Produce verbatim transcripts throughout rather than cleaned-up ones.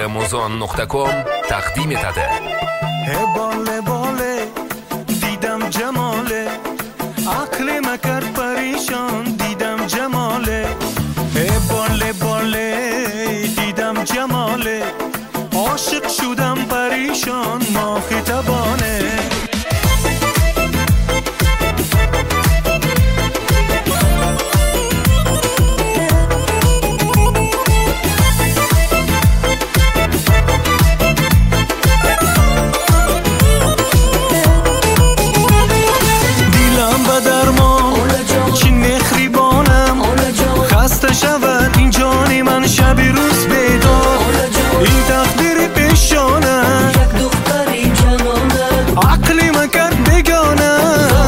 موزون نقطه کام تقدیم تده. باله باله دیدم جماله، عقل مکرد پریشان دیدم جماله. باله باله دیدم جماله، عاشق شدم پریشان ما خطبانه. شود این جانی من شب روز بیدار، این تقدیر پیشانه یک دختری جنانه، عقلی من کرد بگانه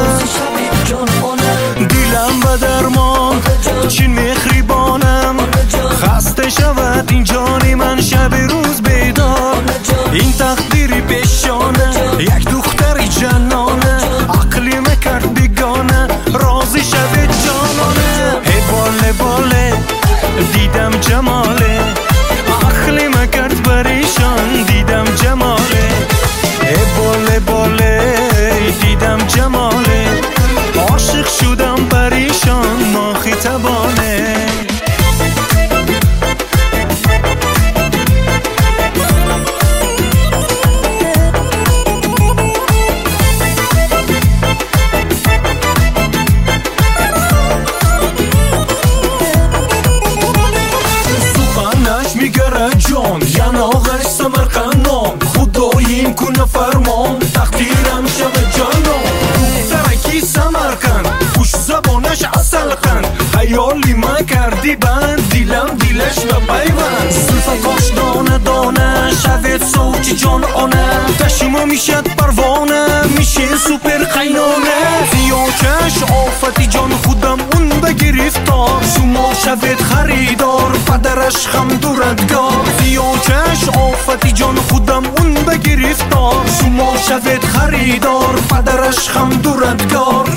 دیلم به درمان چین مخریبانم. خسته شود این جانی من شب روز بیدار، این تقدیر پیشانه یک دختری جنانه، عقلی من کرد بگانه رازی شب جانانه. ای باله باله دیدم جماله، عقلی من کرد پریشان دیدم جماله. ای باله باله دیدم جماله، عاشق شدم پریشان ما خطبانه. جان یناغش سمرقندم، خداییم کنه فرمان تقدیرم شب جانم. دخترکی سمرقند خوش زبانش اصل قند، خیالی من کردی بند دیلم دیلش به پیوند. زلفکاش دانه دانه شوید سوچی جان آنه، تشما میشد پروانه میشه سوپر قینانه. زیاچش آفتی جان خودم اون بگرفتار، شما شوید خریدار پدرش خم دورتگار. زیاچش آفتی جان خودم اون بگرفتار، شما شوید خریدار پدرش خم دورتگار.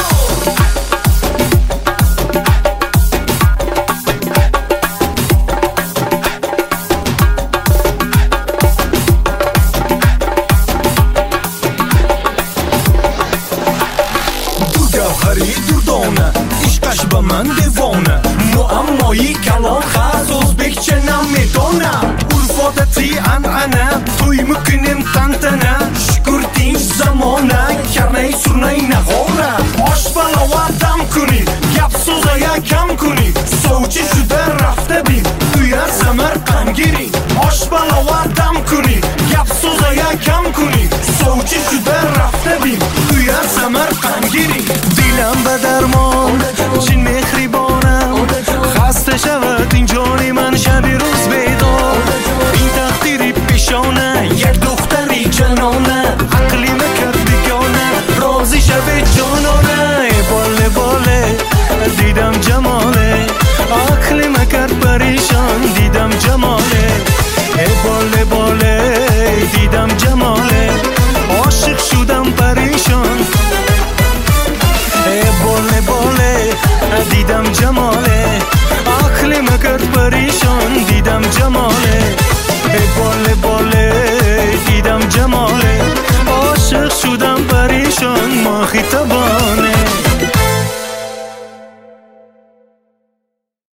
دردانه عشقش به من دیوانه، معمایی کلان خز ازبک چه نمیدانه. الفادتی انعنه توی میکنیم تنتنه، شکرتین زمانه کرنه سرنه نهاره. آش بلاوه دم کنی گپ سوزه کم کنی، سوچی شده رفته بیم توی سمرقند گیری. آش بلاوه دم کنی گپ سوزه کم کنی، سوچی شده رفته بیم توی سمرقند گیری. دیلم به درمان چین مخریبانم، خسته شود این جانی من شب روز بیدار، این تقدیری پیشانه یک دختری جنانه، عقلی مکرد بگانه رازی شب جانانه. باله باله دیدم جماله، عقلی مکرد پریشان دیدم جماله. ای باله باله دیدم جماله، عاشق شدم پریشان. ای باله باله دیدم جماله، عقلی مکرد پریشان دیدم جماله. ای باله باله دیدم جماله، عاشق شدم پریشان ما خطبانه.